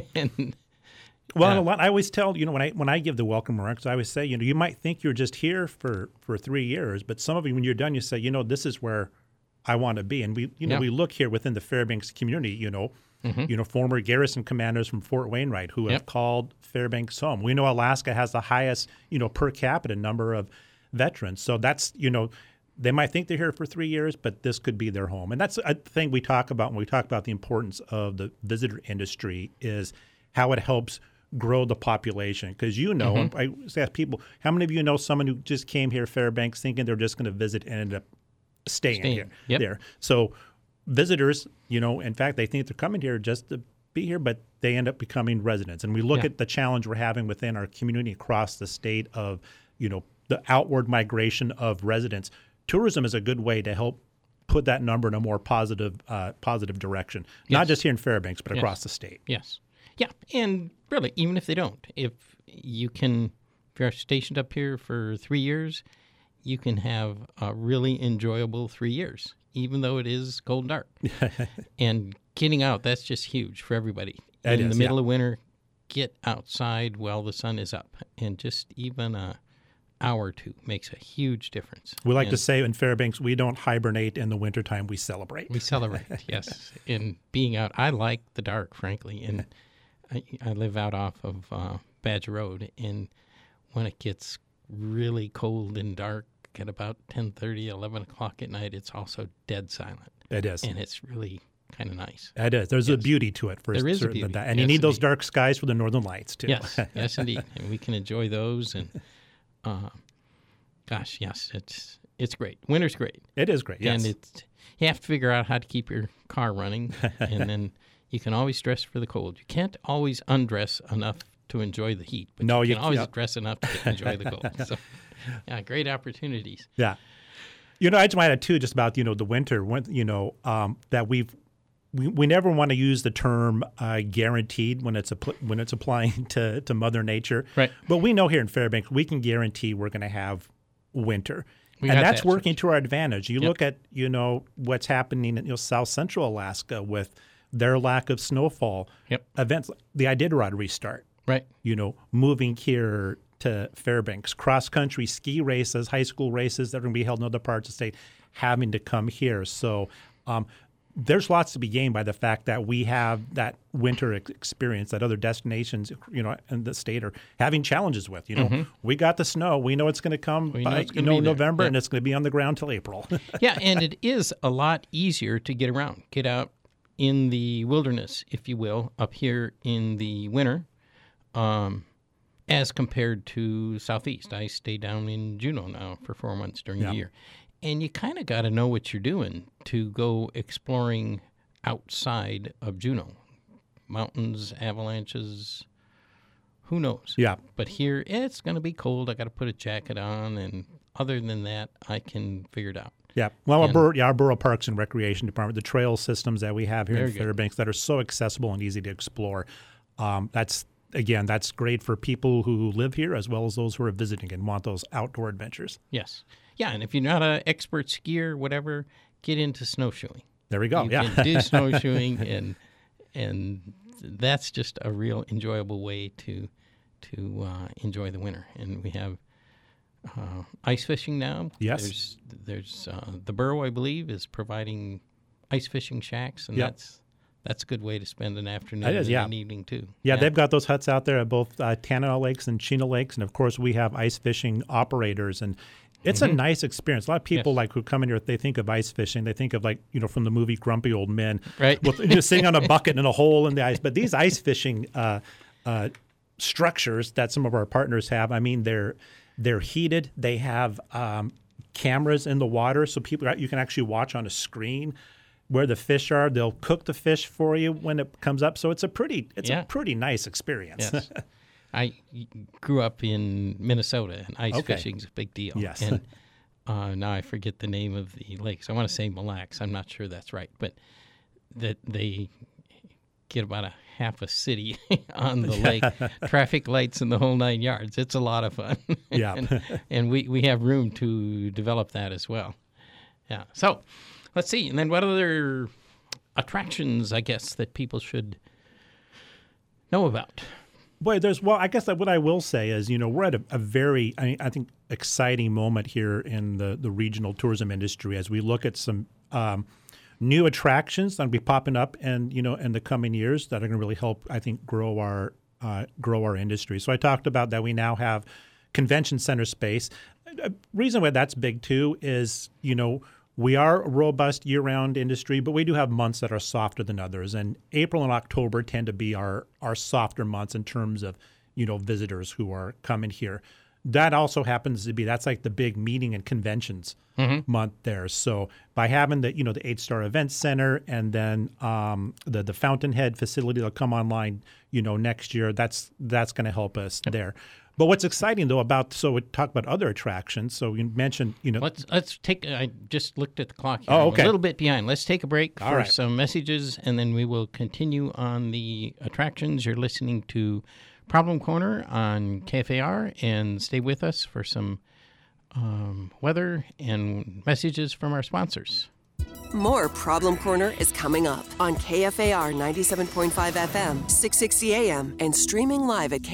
Well, I always tell, when I give the welcome remarks, I always say, you might think you're just here for 3 years, but some of you, when you're done, you say, this is where I want to be. And we look here within the Fairbanks community, former garrison commanders from Fort Wainwright who have called Fairbanks home. We know Alaska has the highest, per capita number of veterans. So that's, they might think they're here for 3 years, but this could be their home. And that's a thing we talk about when we talk about the importance of the visitor industry is how it helps grow the population. Because I ask people, how many of you know someone who just came here, Fairbanks, thinking they're just going to visit and ended up staying here? There. So visitors, in fact, they think they're coming here just to be here, but they end up becoming residents. And we look at the challenge we're having within our community across the state of, the outward migration of residents. Tourism is a good way to help put that number in a more positive direction, not just here in Fairbanks, but across the state. Yes. Yeah, and really, even if they don't, if you're stationed up here for 3 years, you can have a really enjoyable 3 years, even though it is cold and dark. And getting out, that's just huge for everybody. In the middle of winter, get outside while the sun is up, and just even an hour or two makes a huge difference. We like to say in Fairbanks, we don't hibernate in the wintertime, we celebrate. We celebrate, yes. And being out, I like the dark, frankly, and I live out off of Badger Road, and when it gets really cold and dark at about 10:30, 11 o'clock at night, it's also dead silent. It is. And it's really kind of nice. It is. There's a beauty to it. There is a beauty. And you need those dark skies for the northern lights, too. Yes, yes, indeed. And we can enjoy those. And, gosh, yes, it's great. Winter's great. It is great, yes. And you have to figure out how to keep your car running, and then you can always dress for the cold. You can't always undress enough to enjoy the heat, but you can always dress enough to enjoy the cold. So, yeah, great opportunities. Yeah. I just might add, too, just about, the winter, that we never want to use the term guaranteed when it's applying to Mother Nature. Right. But we know here in Fairbanks, we can guarantee we're going to have winter. And that's working to our advantage. You look at, what's happening in South Central Alaska with their lack of snowfall events, the Iditarod restart. Right. Moving here to Fairbanks, cross-country ski races, high school races that are going to be held in other parts of the state, having to come here. So there's lots to be gained by the fact that we have that winter experience that other destinations, in the state are having challenges with. We got the snow. We know it's going to come by November, and it's going to be on the ground till April. Yeah, and it is a lot easier to get around, get out in the wilderness, if you will, up here in the winter, as compared to Southeast. I stay down in Juneau now for 4 months during the year. And you kind of got to know what you're doing to go exploring outside of Juneau. Mountains, avalanches, who knows? Yeah. But here, it's going to be cold. I got to put a jacket on, and other than that, I can figure it out. Yeah. Well, our Borough Parks and Recreation Department, the trail systems that we have here in Fairbanks that are so accessible and easy to explore, that's again, that's great for people who live here as well as those who are visiting and want those outdoor adventures. Yes. Yeah, and if you're not an expert skier, whatever, get into snowshoeing. There we go. You can do snowshoeing, and that's just a real enjoyable way to enjoy the winter. And we have ice fishing now. Yes. There's the borough, I believe, is providing ice fishing shacks, and that's a good way to spend an afternoon and an evening too. Yeah, they've got those huts out there at both Tanana Lakes and Chino Lakes, and of course we have ice fishing operators, and it's a nice experience. A lot of people who come in here, they think of ice fishing, they think of from the movie Grumpy Old Men, right? Just sitting on a bucket in a hole in the ice. But these ice fishing structures that some of our partners have, I mean, they're heated. They have cameras in the water, so you can actually watch on a screen where the fish are. They'll cook the fish for you when it comes up. So it's a pretty nice experience. Yes. I grew up in Minnesota, and ice fishing's a big deal. Yes. And now I forget the name of the lakes. I want to say Mille Lacs. I'm not sure that's right, but that they get about a half a city on the lake, traffic lights and the whole 9 yards. It's a lot of fun. Yeah. and we have room to develop that as well. Yeah. So let's see. And then what other attractions, I guess, that people should know about? Boy, I guess that what I will say is, we're at a very, I think, exciting moment here in the regional tourism industry as we look at some new attractions that'll be popping up and in the coming years that are going to really help, I think, grow our industry. So I talked about that we now have convention center space. A reason why that's big too is, we are a robust year-round industry, but we do have months that are softer than others. And April and October tend to be our softer months in terms of, visitors who are coming here. That also happens to be, that's like the big meeting and conventions month there. So by having the 8-star event center and then the Fountainhead facility that'll come online, next year, that's going to help us there. But what's exciting though so we talk about other attractions. So you mentioned, let's take. I just looked at the clock here. Oh, okay. I'm a little bit behind. Let's take a break for right. some messages, and then we will continue on the attractions. You're listening to Problem Corner on KFAR, and stay with us for some weather and messages from our sponsors. More Problem Corner is coming up on KFAR 97.5 FM, 660 AM, and streaming live at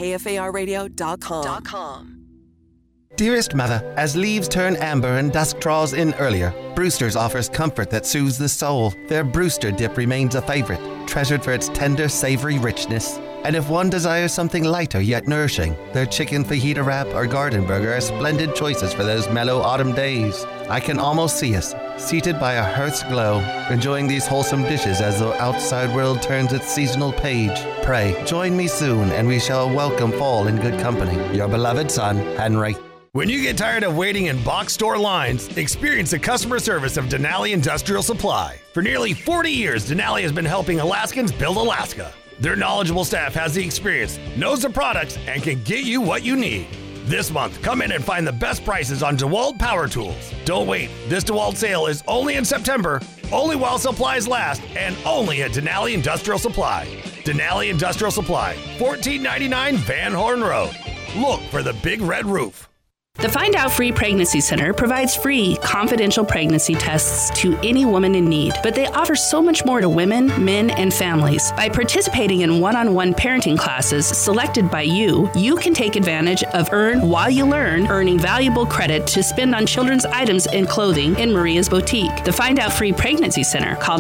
KFARradio.com. Dearest Mother, as leaves turn amber and dusk draws in earlier, Brewster's offers comfort that soothes the soul. Their Brewster dip remains a favorite, treasured for its tender, savory richness. And if one desires something lighter yet nourishing, their chicken fajita wrap or garden burger are splendid choices for those mellow autumn days. I can almost see us, seated by a hearth's glow, enjoying these wholesome dishes as the outside world turns its seasonal page. Pray, join me soon, and we shall welcome fall in good company. Your beloved son, Henry. When you get tired of waiting in box store lines, experience the customer service of Denali Industrial Supply. For nearly 40 years, Denali has been helping Alaskans build Alaska. Their knowledgeable staff has the experience, knows the products, and can get you what you need. This month, come in and find the best prices on DeWalt power tools. Don't wait. This DeWalt sale is only in September, only while supplies last, and only at Denali Industrial Supply. Denali Industrial Supply, 1499 Van Horn Road. Look for the big red roof. The Find Out Free Pregnancy Center provides free, confidential pregnancy tests to any woman in need, but they offer so much more to women, men, and families. By participating in one-on-one parenting classes selected by you, you can take advantage of Earn While You Learn, earning valuable credit to spend on children's items and clothing in Maria's Boutique. The Find Out Free Pregnancy Center. Call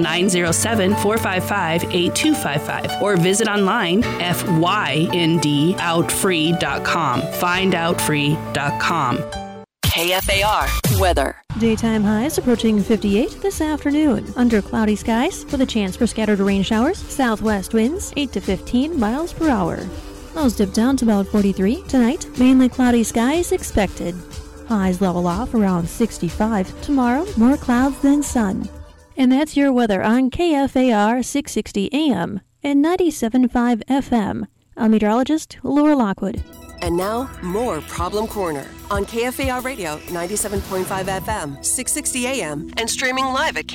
907-455-8255 or visit online fyndOutfree.com. Findoutfree.com. KFAR weather. Daytime highs approaching 58 this afternoon. Under cloudy skies with a chance for scattered rain showers. Southwest winds 8 to 15 miles per hour. Lows dip down to about 43. Tonight, mainly cloudy skies expected. Highs level off around 65. Tomorrow, more clouds than sun. And that's your weather on KFAR 660 AM and 97.5 FM. I'm meteorologist Laura Lockwood. And now, more Problem Corner on KFAR Radio 97.5 FM, 660 AM, and streaming live at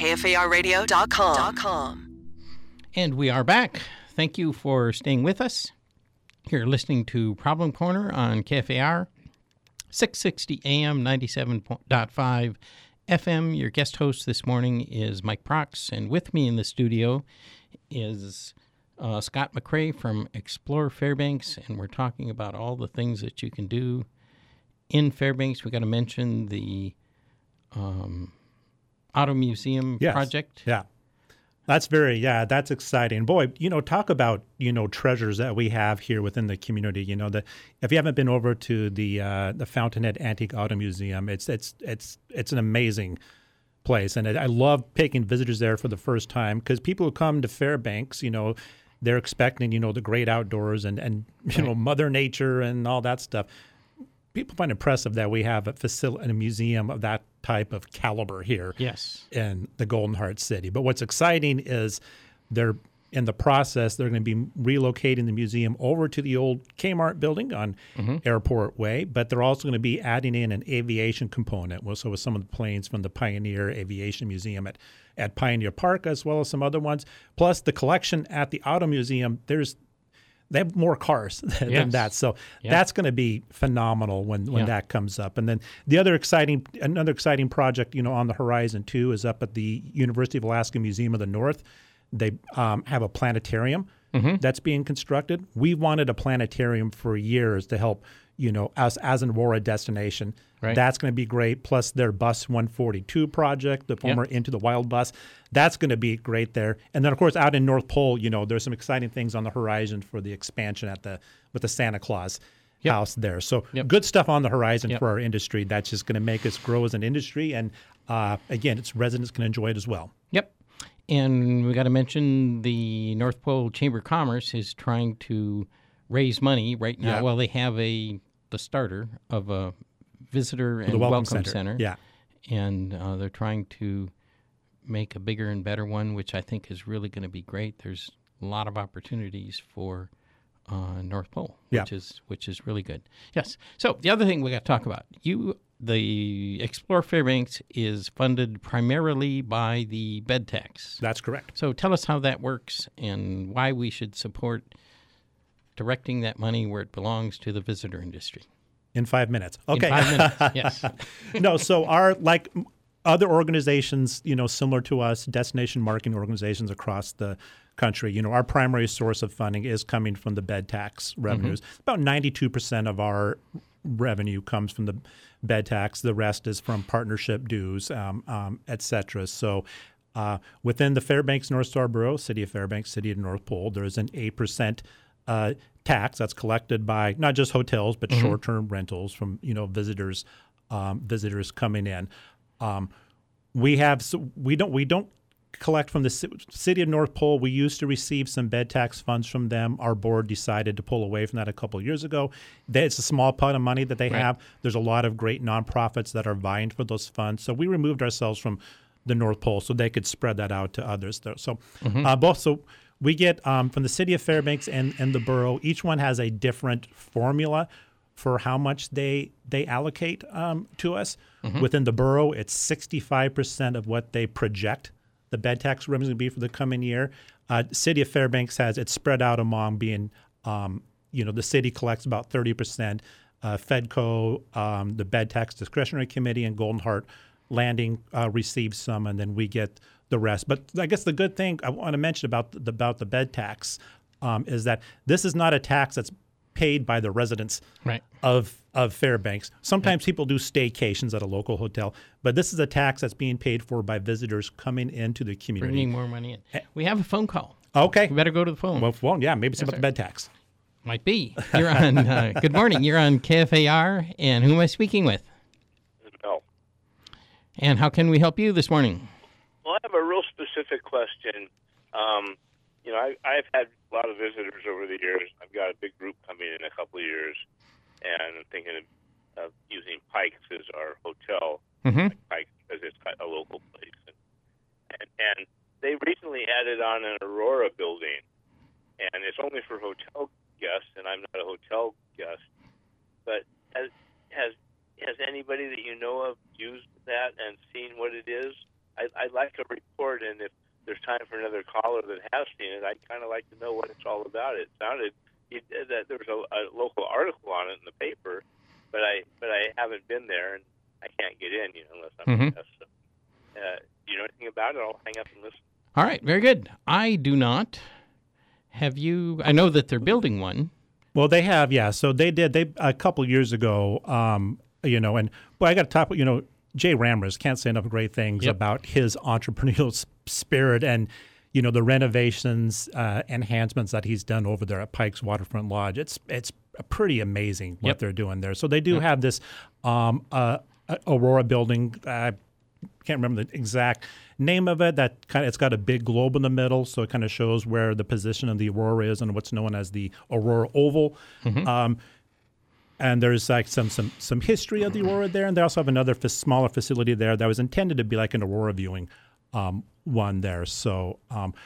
KFARradio.com. And we are back. Thank you for staying with us. You're listening to Problem Corner on KFAR, 660 AM, 97.5 FM. Your guest host this morning is Mike Prox, and with me in the studio is Scott McCrae from Explore Fairbanks, and we're talking about all the things that you can do in Fairbanks. We got to mention the Auto Museum project. Yeah. That's that's exciting. Boy, talk about, treasures that we have here within the community. If you haven't been over to the Fountainhead Antique Auto Museum, it's an amazing place. And I love taking visitors there for the first time because people who come to Fairbanks, they're expecting, the great outdoors and Mother Nature and all that stuff. People find it impressive that we have a museum of that type of caliber here in the Golden Heart City. But what's exciting is they're in the process, they're going to be relocating the museum over to the old Kmart building on Airport Way, but they're also going to be adding in an aviation component. So with some of the planes from the Pioneer Aviation Museum at Pioneer Park, as well as some other ones. Plus the collection at the Auto Museum, they have more cars than that. So that's going to be phenomenal when that comes up. And then another exciting project, on the horizon too, is up at the University of Alaska Museum of the North. They have a planetarium that's being constructed. We wanted a planetarium for years to help, us as an Aurora destination. Right. That's going to be great. Plus their Bus 142 project, the former Into the Wild bus. That's going to be great there. And then, of course, out in North Pole, there's some exciting things on the horizon for the expansion with the Santa Claus house there. So good stuff on the horizon for our industry. That's just going to make us grow as an industry. And, again, its residents can enjoy it as well. Yep. And we got to mention the North Pole Chamber of Commerce is trying to raise money right now. Well, they have the starter of a visitor and welcome center. Yeah. And they're trying to make a bigger and better one, which I think is really going to be great. There's a lot of opportunities for North Pole, which is really good. Yes. So the other thing we got to talk about, the Explore Fairbanks is funded primarily by the bed tax. That's correct. So tell us how that works and why we should support directing that money where it belongs to the visitor industry. In 5 minutes. Okay. In 5 minutes, yes. No, so like other organizations, similar to us, destination marketing organizations across the country, our primary source of funding is coming from the bed tax revenues. About 92% of our revenue comes from the bed tax. The rest is from partnership dues, et cetera. So within the Fairbanks North Star Borough, City of Fairbanks, City of North Pole, there is an 8% tax that's collected by not just hotels but short-term rentals from visitors coming in. We don't collect from the City of North Pole. We used to receive some bed tax funds from them. Our board decided to pull away from that a couple of years ago. It's a small pot of money that they have. There's a lot of great nonprofits that are vying for those funds. So we removed ourselves from the North Pole so they could spread that out to others. So we get from the City of Fairbanks and the borough, each one has a different formula for how much they allocate to us. Within the borough, it's 65% of what they project the bed tax revenue to be for the coming year. City of Fairbanks it's spread out among being, the city collects about 30%. FedCo, the Bed Tax Discretionary Committee, and Golden Heart Landing receives some, and then we get the rest. But I guess the good thing I want to mention about the bed tax is that this is not a tax that's paid by the residents of Fairbanks. Sometimes people do staycations at a local hotel, but this is a tax that's being paid for by visitors coming into the community. Bringing more money in. We have a phone call. Okay. We better go to the phone. Well, maybe it's about the bed tax. Might be. You're on. Good morning. You're on KFAR, and who am I speaking with? Mel. And how can we help you this morning? Well, I have a real specific question. I've had a lot of visitors over the years. I've got a big group coming in a couple of years, and I'm thinking of using Pike's as our hotel. Pike's because it's a local place, and they recently added on an Aurora building, and it's only for hotel guests, and I'm not a hotel guest. But has anybody that you know of used that and seen what it is? I'd like a report, and if there's time for another caller that has seen it, I'd kind of like to know what it's all about. It sounded that there was a local article on it in the paper, but I haven't been there, and I can't get in, unless I'm a guest. So, do you know anything about it? I'll hang up and listen. All right, very good. I do not. Have you? I know that they're building one. Well, they have, yeah. So they did. They a couple years ago, and I got to talk. Jay Ramrus, can't say enough great things about his entrepreneurial spirit and the renovations, enhancements that he's done over there at Pike's Waterfront Lodge. It's pretty amazing what they're doing there. So they do have this Aurora building. I can't remember the exact name of it. It's got a big globe in the middle, so it kind of shows where the position of the Aurora is and what's known as the Aurora Oval. And there's like some history of the Aurora there, and they also have another smaller facility there that was intended to be like an Aurora viewing one there. So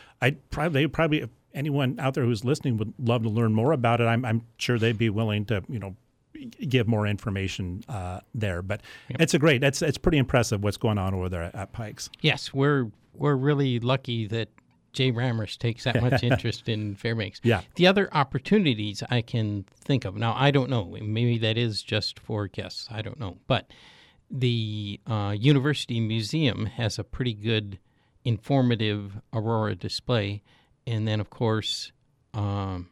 probably if anyone out there who's listening would love to learn more about it, I'm sure they'd be willing to give more information there. But it's pretty impressive what's going on over there at Pikes. Yes, we're really lucky that Jay Ramrus takes that much interest in Fairbanks. Yeah. The other opportunities I can think of, now I don't know, maybe that is just for guests, I don't know, but the University Museum has a pretty good informative Aurora display, and then of course Chena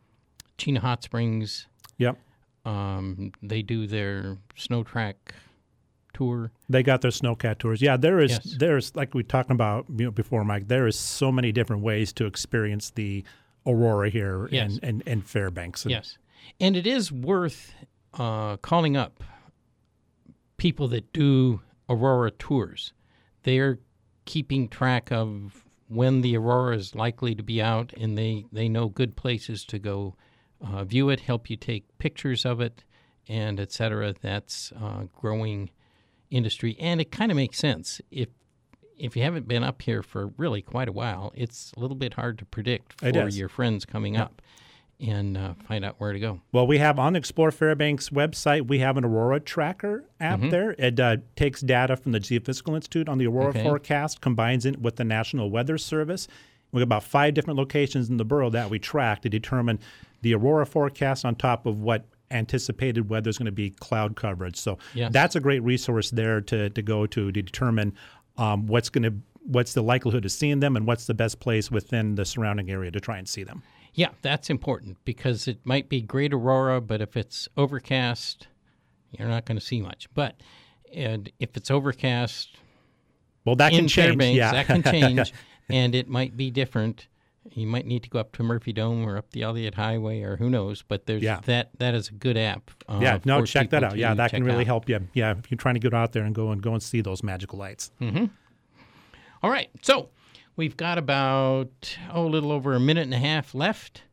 Hot Springs. Yep. They do their snow track tour. They got their snowcat tours. Yeah, there's like we talked about before, Mike. There is so many different ways to experience the Aurora here in Fairbanks. Yes, and it is worth calling up people that do Aurora tours. They're keeping track of when the Aurora is likely to be out, and they know good places to go view it, help you take pictures of it, and et cetera. That's growing industry, and it kind of makes sense. If you haven't been up here for really quite a while, it's a little bit hard to predict for your friends coming up and find out where to go. Well, we have on the Explore Fairbanks website, we have an Aurora Tracker app there. It takes data from the Geophysical Institute on the Aurora forecast, combines it with the National Weather Service. We have about 5 different locations in the borough that we track to determine the Aurora forecast on top of what anticipated weather is going to be cloud coverage. So that's a great resource there to go to determine what's the likelihood of seeing them and what's the best place within the surrounding area to try and see them. Yeah, that's important because it might be great Aurora, but if it's overcast, you're not going to see much. But if it's overcast, well, that can change. Fairbanks, yeah. That can change, and it might be different. You might need to go up to Murphy Dome or up the Elliott Highway or who knows, but there's that is a good app. Check that out. Yeah, that can really help you. Yeah, if you're trying to get out there and go and see those magical lights. Mm-hmm. All right, so we've got about a little over a minute and a half left.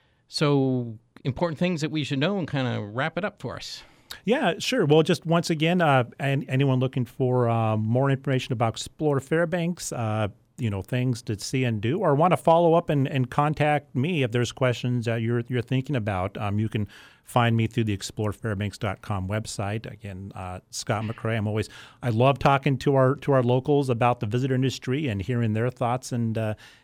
So important things that we should know and kind of wrap it up for us. Yeah, sure. Well, just once again, anyone looking for more information about Explore Fairbanks, things to see and do, or want to follow up and contact me if there's questions that you're thinking about, you can find me through the explorefairbanks.com website. Again, Scott McCrae. I love talking to our locals about the visitor industry and hearing their thoughts and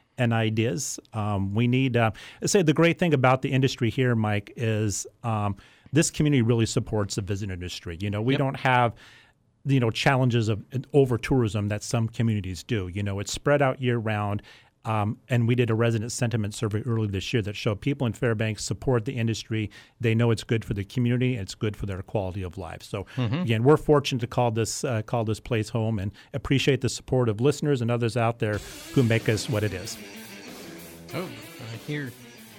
ideas. We need say the great thing about the industry here, Mike, is this community really supports the visitor industry. We don't have challenges of over tourism that some communities do. It's spread out year round. And we did a resident sentiment survey earlier this year that showed people in Fairbanks support the industry. They know it's good for the community. And it's good for their quality of life. So again, we're fortunate to call this place home and appreciate the support of listeners and others out there who make us what it is. Oh, I hear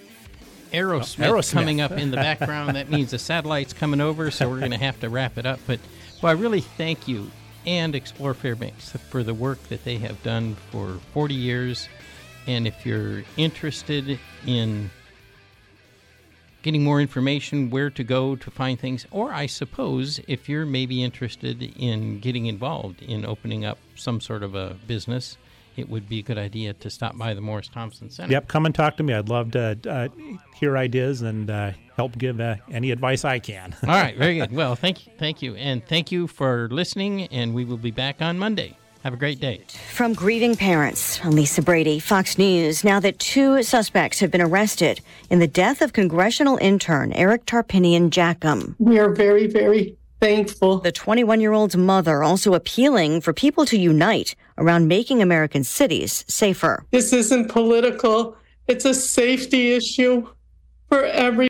Aerosmith coming up in the background. That means the satellite's coming over, so we're going to have to wrap it up. But I really thank you and Explore Fairbanks for the work that they have done for 40 years. And if you're interested in getting more information, where to go to find things, or I suppose if you're maybe interested in getting involved in opening up some sort of a business, it would be a good idea to stop by the Morris Thompson Center. Yep, come and talk to me. I'd love to hear ideas and help give any advice I can. All right, very good. Well, thank you. And thank you for listening, and we will be back on Monday. Have a great day. From grieving parents, I'm Lisa Brady, Fox News. Now that 2 suspects have been arrested in the death of congressional intern Eric Tarpinian Jackham. We are very, very thankful. The 21-year-old's mother also appealing for people to unite around making American cities safer. This isn't political. It's a safety issue for every